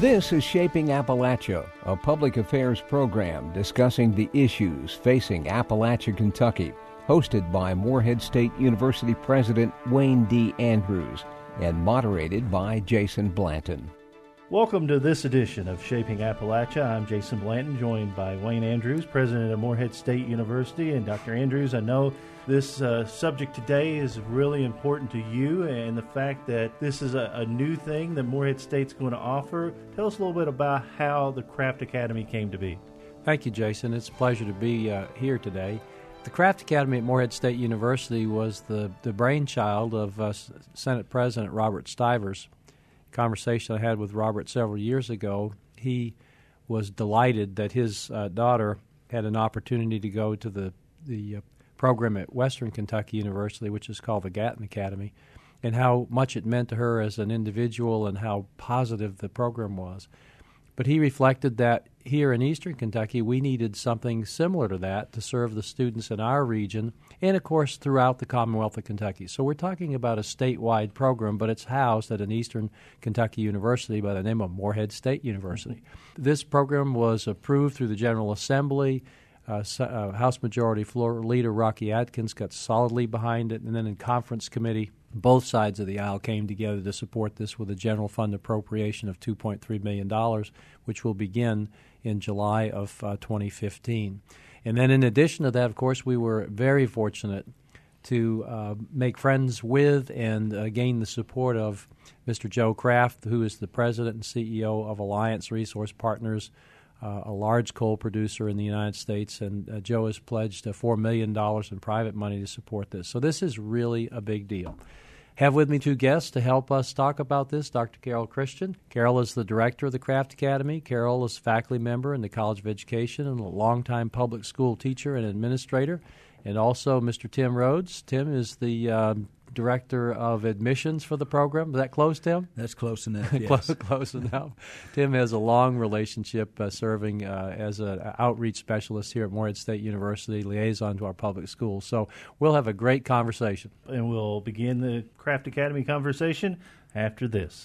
This is Shaping Appalachia, a public affairs program discussing the issues facing Appalachia, Kentucky, hosted by Morehead State University President Wayne D. Andrews and moderated by Jason Blanton. Welcome to this edition of Shaping Appalachia. I'm Jason Blanton, joined by Wayne Andrews, president of Morehead State University. And Dr. Andrews, I know this subject today is really important to you, and the fact that this is a new thing that Morehead State's going to offer. Tell us a little bit about how the Craft Academy came to be. Thank you, Jason. It's a pleasure to be here today. The Craft Academy at Morehead State University was the brainchild of Senate President Robert Stivers. Conversation I had with Robert several years ago, he was delighted that his daughter had an opportunity to go to the program at Western Kentucky University, which is called the Gatton Academy, and how much it meant to her as an individual and how positive the program was. But he reflected that here in Eastern Kentucky, we needed something similar to that to serve the students in our region and, of course, throughout the Commonwealth of Kentucky. So we're talking about a statewide program, but it's housed at an Eastern Kentucky university by the name of Morehead State University. This program was approved through the General Assembly. House Majority Floor Leader Rocky Atkins got solidly behind it, and then in conference committee, both sides of the aisle came together to support this with a general fund appropriation of $2.3 million, which will begin in July of 2015. And then in addition to that, of course, we were very fortunate to make friends with and gain the support of Mr. Joe Craft, who is the president and CEO of Alliance Resource Partners, a large coal producer in the United States, and Joe has pledged $4 million in private money to support this. So this is really a big deal. Have with me two guests to help us talk about this, Dr. Carol Christian. Carol is the director of the Craft Academy. Carol is a faculty member in the College of Education and a longtime public school teacher and administrator. And also Mr. Tim Rhodes. Tim is the director of admissions for the program. Is that close, Tim? That's close enough, yes. Close enough. Tim has a long relationship serving as an outreach specialist here at Morehead State University, liaison to our public schools. So we'll have a great conversation. And we'll begin the Craft Academy conversation after this.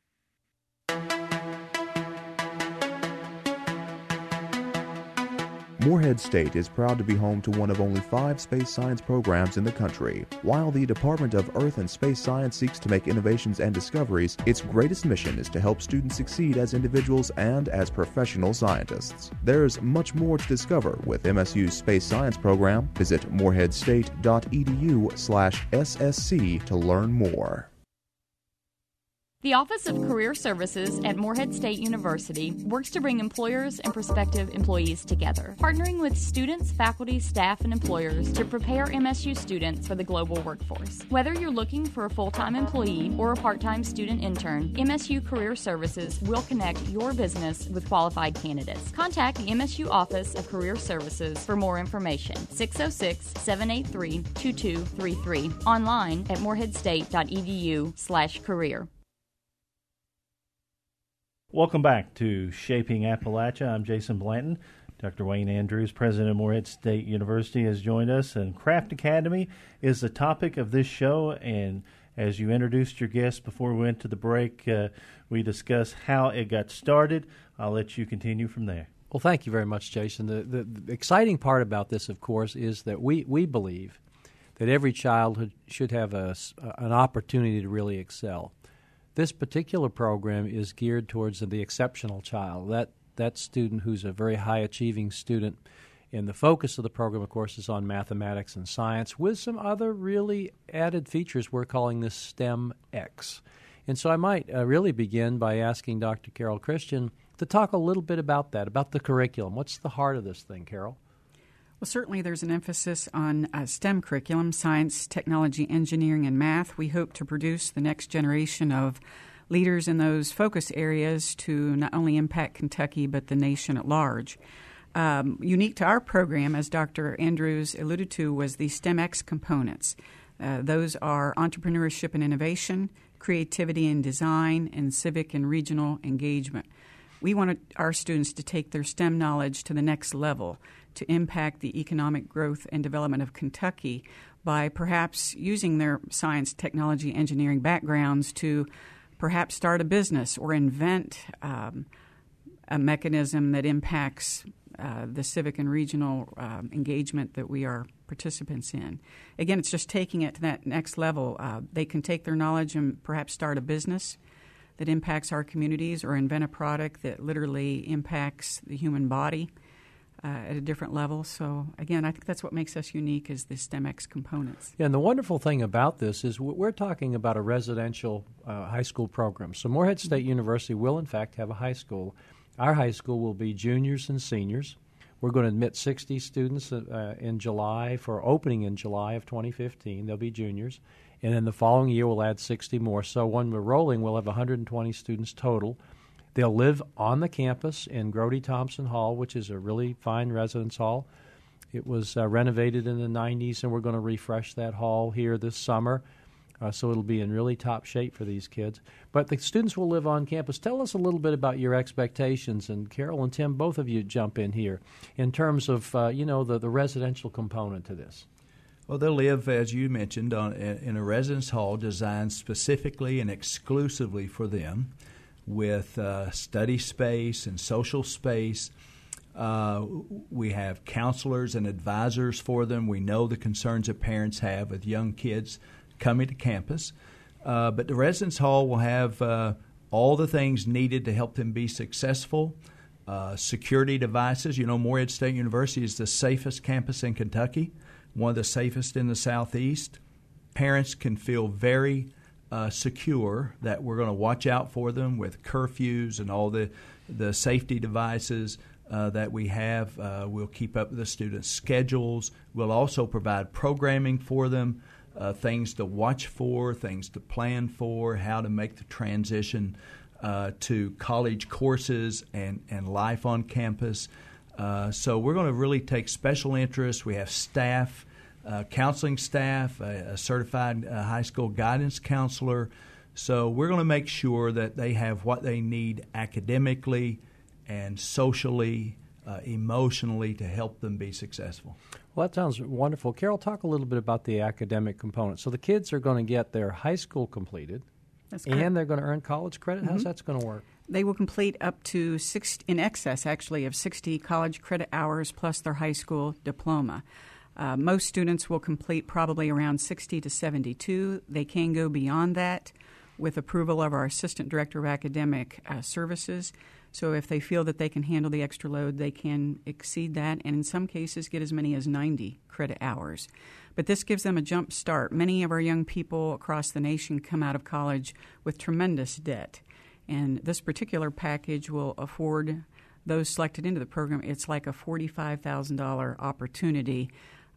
Morehead State is proud to be home to one of only 5 space science programs in the country. While the Department of Earth and Space Science seeks to make innovations and discoveries, its greatest mission is to help students succeed as individuals and as professional scientists. There's much more to discover with MSU's Space Science program. Visit moreheadstate.edu/SSC to learn more. The Office of Career Services at Morehead State University works to bring employers and prospective employees together, partnering with students, faculty, staff, and employers to prepare MSU students for the global workforce. Whether you're looking for a full-time employee or a part-time student intern, MSU Career Services will connect your business with qualified candidates. Contact the MSU Office of Career Services for more information. 606-783-2233. Online at moreheadstate.edu/career. Welcome back to Shaping Appalachia. I'm Jason Blanton. Dr. Wayne Andrews, president of Morehead State University, has joined us, and Craft Academy is the topic of this show. And as you introduced your guests before we went to the break, we discussed how it got started. I'll let you continue from there. Well, thank you very much, Jason. The exciting part about this, of course, is that we believe that every child should have an opportunity to really excel. This particular program is geared towards the exceptional child, that student who's a very high-achieving student. And the focus of the program, of course, is on mathematics and science with some other really added features. We're calling this STEM-X. And so I might really begin by asking Dr. Carol Christian to talk a little bit about that, about the curriculum. What's the heart of this thing, Carol? Well, certainly there's an emphasis on STEM curriculum, science, technology, engineering, and math. We hope to produce the next generation of leaders in those focus areas to not only impact Kentucky but the nation at large. Unique to our program, as Dr. Andrews alluded to, was the STEM-X components. Those are entrepreneurship and innovation, creativity and design, and civic and regional engagement. We wanted our students to take their STEM knowledge to the next level, to impact the economic growth and development of Kentucky by perhaps using their science, technology, engineering backgrounds to perhaps start a business or invent a mechanism that impacts the civic and regional engagement that we are participants in. Again, it's just taking it to that next level. They can take their knowledge and perhaps start a business that impacts our communities or invent a product that literally impacts the human body at a different level. So, again, I think that's what makes us unique is the STEMX components. Yeah, and the wonderful thing about this is we're talking about a residential high school program. So Morehead State University will, in fact, have a high school. Our high school will be juniors and seniors. We're going to admit 60 students in July for opening in July of 2015. They'll be juniors. And then the following year, we'll add 60 more. So when we're rolling, we'll have 120 students total. They'll live on the campus in Grody Thompson Hall, which is a really fine residence hall. It was renovated in the 90s, and we're going to refresh that hall here this summer. So it'll be in really top shape for these kids. But the students will live on campus. Tell us a little bit about your expectations. And Carol and Tim, both of you jump in here in terms of, the residential component to this. Well, they'll live, as you mentioned, in a residence hall designed specifically and exclusively for them with study space and social space. We have counselors and advisors for them. We know the concerns that parents have with young kids coming to campus. But the residence hall will have all the things needed to help them be successful. Security devices. Morehead State University is the safest campus in Kentucky, one of the safest in the Southeast. Parents can feel very secure that we're going to watch out for them with curfews and all the safety devices that we have. We'll keep up with the students' schedules. We'll also provide programming for them, things to watch for, things to plan for, how to make the transition to college courses and life on campus. So we're going to really take special interest. We have staff, counseling staff, a certified high school guidance counselor. So we're going to make sure that they have what they need academically and socially, emotionally to help them be successful. Well, that sounds wonderful. Carol, talk a little bit about the academic component. So the kids are going to get their high school completed, and they're going to earn college credit. How's that going to work? They will complete up to in excess, actually, of 60 college credit hours plus their high school diploma. Most students will complete probably around 60 to 72. They can go beyond that with approval of our Assistant Director of Academic Services. So if they feel that they can handle the extra load, they can exceed that and in some cases get as many as 90 credit hours. But this gives them a jump start. Many of our young people across the nation come out of college with tremendous debt. And this particular package will afford those selected into the program, it's like a $45,000 opportunity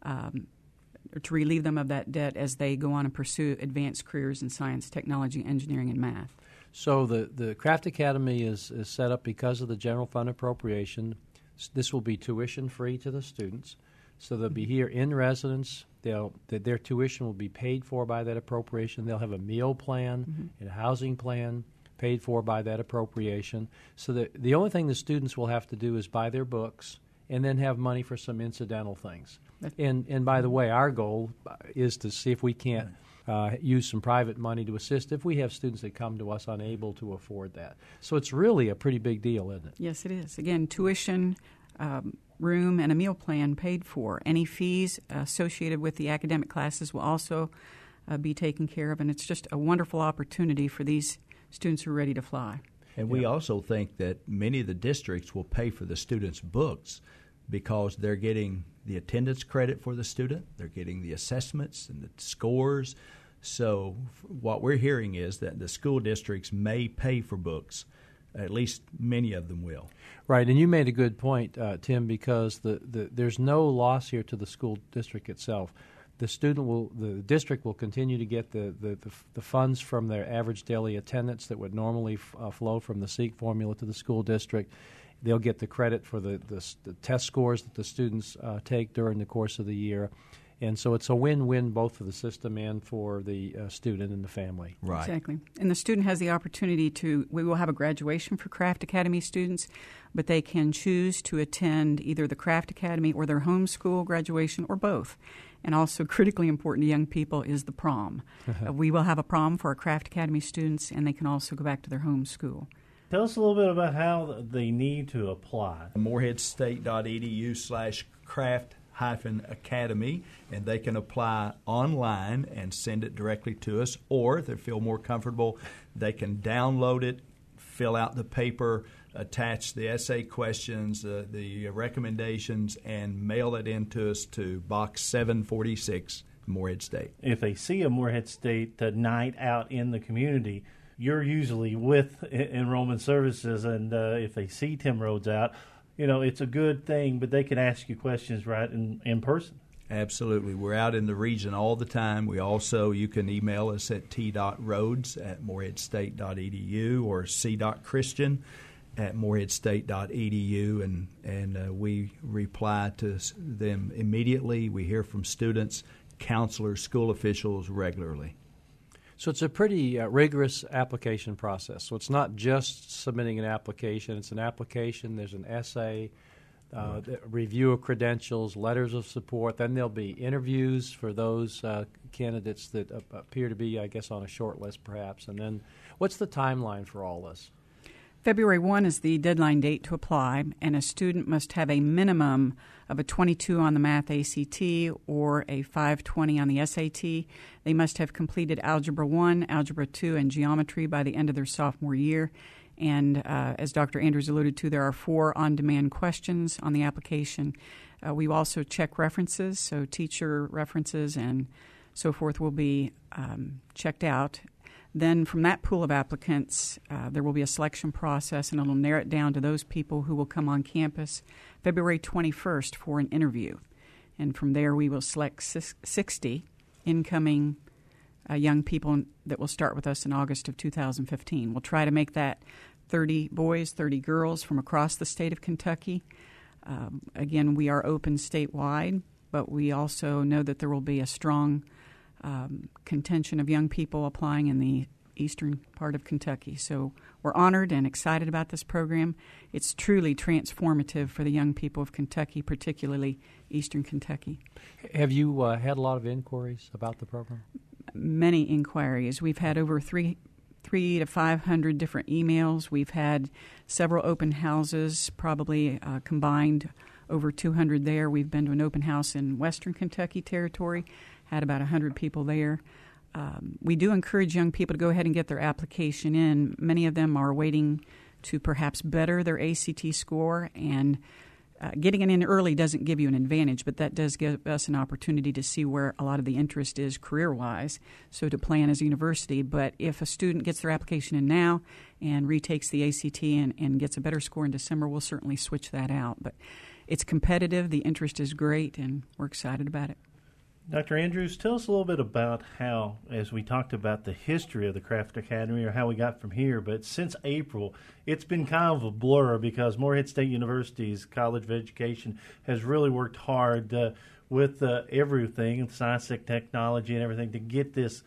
to relieve them of that debt as they go on and pursue advanced careers in science, technology, engineering, and math. So the Craft Academy is set up because of the general fund appropriation. This will be tuition-free to the students. So they'll be here in residence. Their tuition will be paid for by that appropriation. They'll have a meal plan and a housing plan paid for by that appropriation. So the only thing the students will have to do is buy their books and then have money for some incidental things. And by the way, our goal is to see if we can't use some private money to assist if we have students that come to us unable to afford that. So it's really a pretty big deal, isn't it? Yes, it is. Again, tuition, room, and a meal plan paid for. Any fees associated with the academic classes will also be taken care of, and it's just a wonderful opportunity for these students who are ready to fly. And we also think that many of the districts will pay for the students' books because they're getting the attendance credit for the student, they're getting the assessments and the scores. So what we're hearing is that the school districts may pay for books. At least many of them will. Right, and you made a good point, Tim, because there's no loss here to the school district itself. The district will continue to get the funds from their average daily attendance that would normally flow from the SEEK formula to the school district. They'll get the credit for the test scores that the students take during the course of the year. And so it's a win-win both for the system and for the student and the family. Right. Exactly. And the student has the opportunity we will have a graduation for Craft Academy students, but they can choose to attend either the Craft Academy or their homeschool graduation or both. And also critically important to young people is the prom. We will have a prom for our Craft Academy students, and they can also go back to their home school. Tell us a little bit about how they need to apply. moreheadstate.edu/craft-academy, and they can apply online and send it directly to us, or if they feel more comfortable, they can download it, fill out the paper, attach the essay questions, the recommendations, and mail it in to us to Box 746, Morehead State. If they see a Morehead State night out in the community, you're usually with enrollment services, and if they see Tim Rhodes out, it's a good thing, but they can ask you questions right in person. Absolutely. We're out in the region all the time. You can email us at t.rhodes@moreheadstate.edu or c.christian@moreheadstate.edu, and we reply to them immediately. We hear from students, counselors, school officials regularly. So it's a pretty rigorous application process. So it's not just submitting an application. It's an application. There's an essay, review of credentials, letters of support. Then there'll be interviews for those candidates that appear to be, I guess, on a short list perhaps. And then what's the timeline for all this? February 1 is the deadline date to apply, and a student must have a minimum of a 22 on the Math ACT or a 520 on the SAT. They must have completed Algebra 1, Algebra 2, and Geometry by the end of their sophomore year. And as Dr. Andrews alluded to, there are 4 on-demand questions on the application. We also check references, so teacher references and so forth will be checked out. Then from that pool of applicants, there will be a selection process, and it will narrow it down to those people who will come on campus February 21st for an interview. And from there, we will select 60 incoming young people that will start with us in August of 2015. We'll try to make that 30 boys, 30 girls from across the state of Kentucky. Again, we are open statewide, but we also know that there will be a strong contention of young people applying in the eastern part of Kentucky. So we're honored and excited about this program. It's truly transformative for the young people of Kentucky, particularly eastern Kentucky. Have you had a lot of inquiries about the program? Many inquiries. We've had over 300 to 500 different emails. We've had several open houses, probably combined over 200 there. We've been to an open house in western Kentucky territory, had about 100 people there. We do encourage young people to go ahead and get their application in. Many of them are waiting to perhaps better their ACT score, and getting it in early doesn't give you an advantage, but that does give us an opportunity to see where a lot of the interest is career-wise, so to plan as a university. But if a student gets their application in now and retakes the ACT and gets a better score in December, we'll certainly switch that out. But it's competitive, the interest is great, and we're excited about it. Dr. Andrews, tell us a little bit about how, as we talked about the history of the Craft Academy or how we got from here, but since April, it's been kind of a blur because Morehead State University's College of Education has really worked hard with everything, science and technology and everything, to get this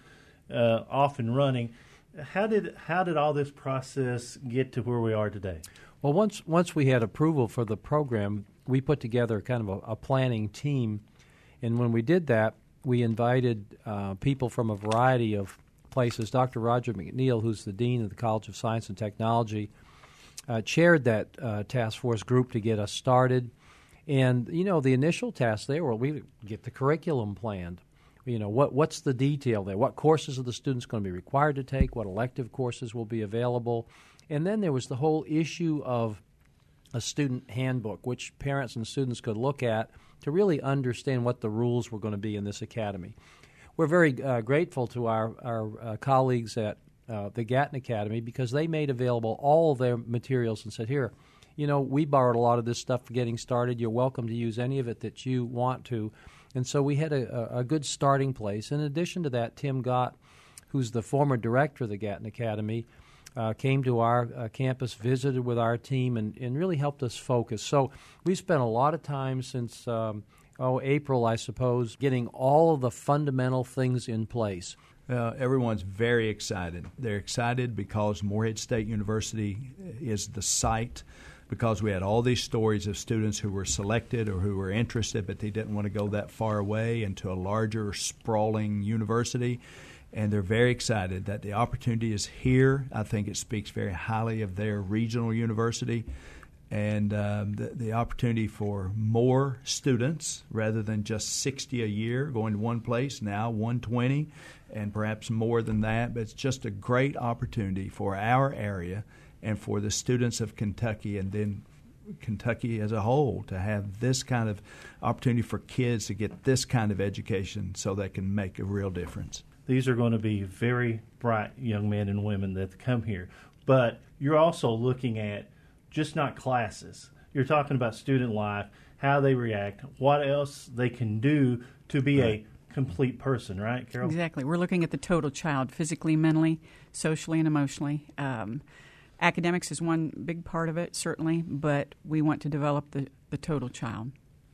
off and running. How did all this process get to where we are today? Well, once we had approval for the program, we put together kind of a planning team. And when we did that, we invited people from a variety of places. Dr. Roger McNeil, who's the Dean of the College of Science and Technology, chaired that task force group to get us started. And, the initial task there were we get the curriculum planned. What's the detail there? What courses are the students going to be required to take? What elective courses will be available? And then there was the whole issue of a student handbook, which parents and students could look at to really understand what the rules were going to be in this academy. We're very grateful to our colleagues at the Gatton Academy because they made available all of their materials and said, here, we borrowed a lot of this stuff for getting started. You're welcome to use any of it that you want to. And so we had a good starting place. In addition to that, Tim Gott, who's the former director of the Gatton Academy, came to our campus, visited with our team, and really helped us focus. So we spent a lot of time since April, I suppose, getting all of the fundamental things in place. Everyone's very excited. They're excited because Morehead State University is the site because we had all these stories of students who were selected or who were interested, but they didn't want to go that far away into a larger, sprawling university. And they're very excited that the opportunity is here. I think it speaks very highly of their regional university. And the opportunity for more students rather than just 60 a year going to one place, now 120, and perhaps more than that. But it's just a great opportunity for our area and for the students of Kentucky and then Kentucky as a whole to have this kind of opportunity for kids to get this kind of education so they can make a real difference. These are going to be very bright young men and women that come here. But you're also looking at just not classes. You're talking about student life, how they react, what else they can do to be a complete person, right, Carol? Exactly. We're looking at the total child, physically, mentally, socially, and emotionally. Academics is one big part of it, certainly, but we want to develop the total child.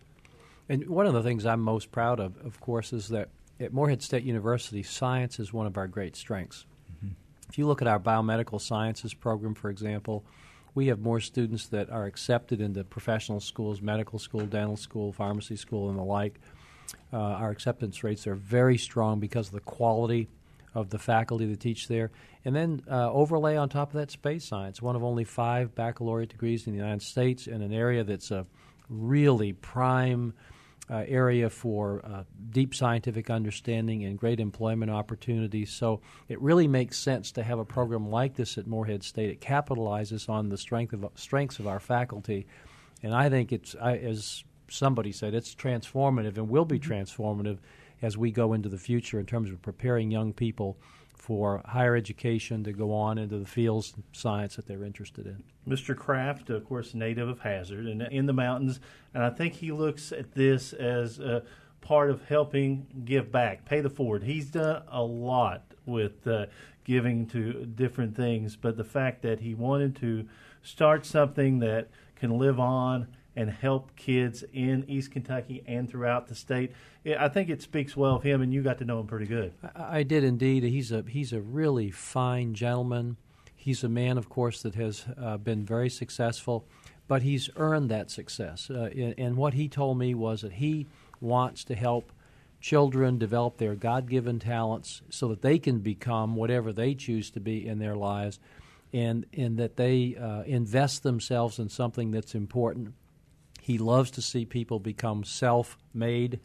And one of the things I'm most proud of course, is that at Morehead State University, science is one of our great strengths. Mm-hmm. If you look at our biomedical sciences program, for example, we have more students that are accepted into professional schools, medical school, dental school, pharmacy school, and the like. Our acceptance rates are very strong because of the quality of the faculty that teach there. And then overlay on top of that space science, one of only 5 baccalaureate degrees in the United States in an area that's a really prime area for deep scientific understanding and great employment opportunities. So it really makes sense to have a program like this at Morehead State. It capitalizes on the strengths of our faculty. And I think it's, as somebody said, it's transformative and will be transformative as we go into the future in terms of preparing young people for higher education to go on into the fields of science that they're interested in. Mr. Kraft, of course, native of Hazard and in the mountains, and I think he looks at this as a part of helping give back, pay the forward. He's done a lot with giving to different things, but the fact that he wanted to start something that can live on and help kids in East Kentucky and throughout the state, I think it speaks well of him, and you got to know him pretty good. I did indeed. He's a really fine gentleman. He's a man, of course, that has been very successful, but he's earned that success. And what he told me was that he wants to help children develop their God-given talents so that they can become whatever they choose to be in their lives, and that they invest themselves in something that's important. He loves to see people become self-made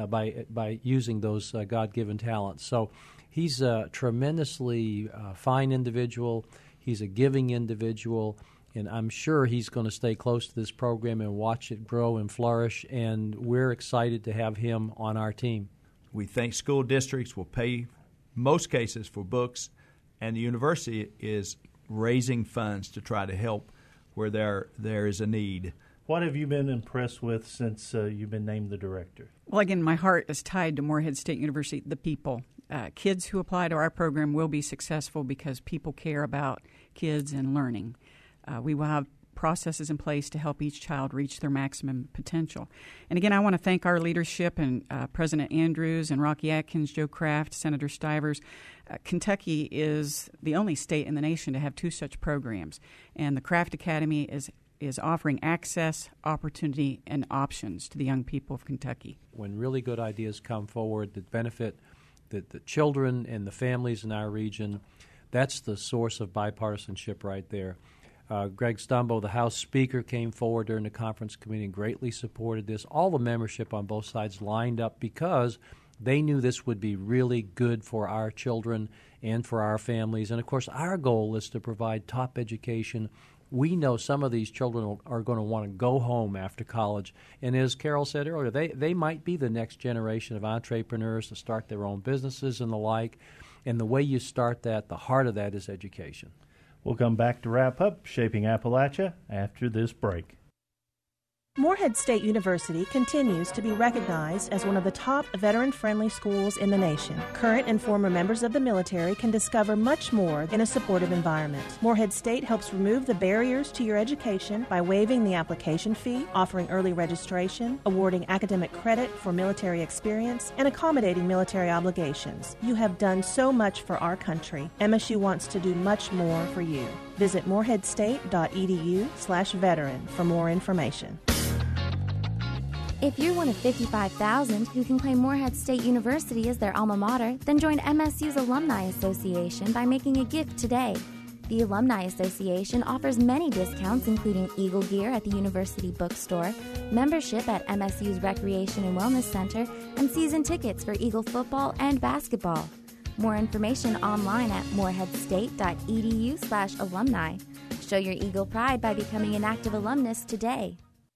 by using those God-given talents. So he's a tremendously fine individual. He's a giving individual, and I'm sure he's going to stay close to this program and watch it grow and flourish, and we're excited to have him on our team. We think school districts will pay most cases for books, and the university is raising funds to try to help where there is a need. What have you been impressed with since you've been named the director? Well, again, my heart is tied to Morehead State University, the people. Kids who apply to our program will be successful because people care about kids and learning. We will have processes in place to help each child reach their maximum potential. And again, I want to thank our leadership and President Andrews and Rocky Atkins, Joe Kraft, Senator Stivers. Kentucky is the only state in the nation to have 2 such programs, and the Kraft Academy is offering access, opportunity, and options to the young people of Kentucky. When really good ideas come forward that benefit the children and the families in our region, that's the source of bipartisanship right there. Greg Stumbo, the House Speaker, came forward during the conference committee and greatly supported this. All the membership on both sides lined up because they knew this would be really good for our children and for our families. And, of course, our goal is to provide top education. We know some of these children are going to want to go home after college. And as Carol said earlier, they might be the next generation of entrepreneurs to start their own businesses and the like. And the way you start that, the heart of that is education. We'll come back to wrap up Shaping Appalachia after this break. Morehead State University continues to be recognized as one of the top veteran-friendly schools in the nation. Current and former members of the military can discover much more in a supportive environment. Morehead State helps remove the barriers to your education by waiving the application fee, offering early registration, awarding academic credit for military experience, and accommodating military obligations. You have done so much for our country. MSU wants to do much more for you. Visit moreheadstate.edu/veteran for more information. If you're one of 55,000 who can claim Morehead State University as their alma mater, then join MSU's Alumni Association by making a gift today. The Alumni Association offers many discounts, including Eagle gear at the University Bookstore, membership at MSU's Recreation and Wellness Center, and season tickets for Eagle football and basketball. More information online at moreheadstate.edu/alumni. Show your Eagle pride by becoming an active alumnus today.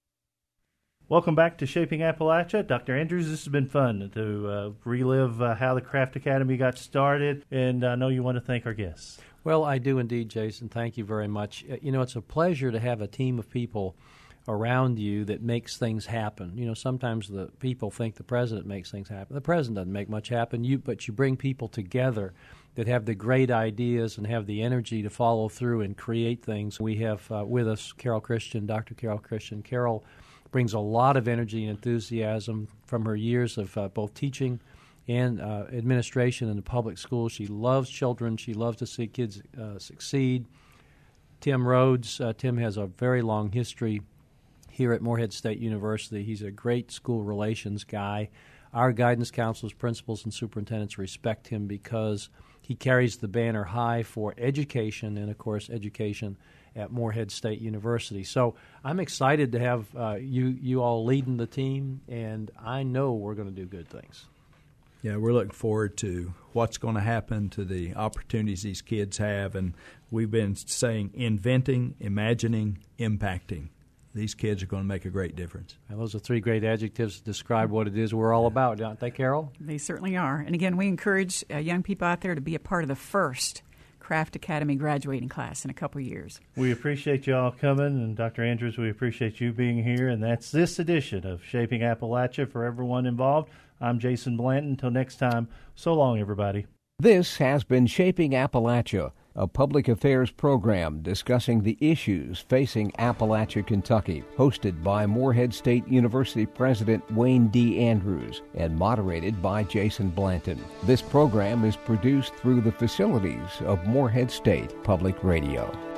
Welcome back to Shaping Appalachia. Dr. Andrews, this has been fun to relive how the Craft Academy got started, and I know you want to thank our guests. Well, I do indeed, Jason. Thank you very much. It's a pleasure to have a team of people around you that makes things happen. Sometimes the people think the president makes things happen. The president doesn't make much happen, but you bring people together that have the great ideas and have the energy to follow through and create things. We have with us Carol Christian, Dr. Carol Christian. Carol brings a lot of energy and enthusiasm from her years of both teaching and administration in the public schools. She loves children. She loves to see kids succeed. Tim Rhodes. Tim has a very long history here at Morehead State University. He's a great school relations guy. Our guidance counselors, principals, and superintendents respect him because he carries the banner high for education and, of course, education at Morehead State University. So I'm excited to have you all leading the team, and I know we're going to do good things. Yeah, we're looking forward to what's going to happen, to the opportunities these kids have, and we've been saying inventing, imagining, impacting. These kids are going to make a great difference. And those are three great adjectives to describe what it is we're all about, aren't they, Carol? They certainly are. And again, we encourage young people out there to be a part of the first Craft Academy graduating class in a couple of years. We appreciate you all coming, and Dr. Andrews, we appreciate you being here, and that's this edition of Shaping Appalachia. For everyone involved, I'm Jason Blanton. Until next time, so long, everybody. This has been Shaping Appalachia, a public affairs program discussing the issues facing Appalachia, Kentucky, hosted by Morehead State University President Wayne D. Andrews and moderated by Jason Blanton. This program is produced through the facilities of Morehead State Public Radio.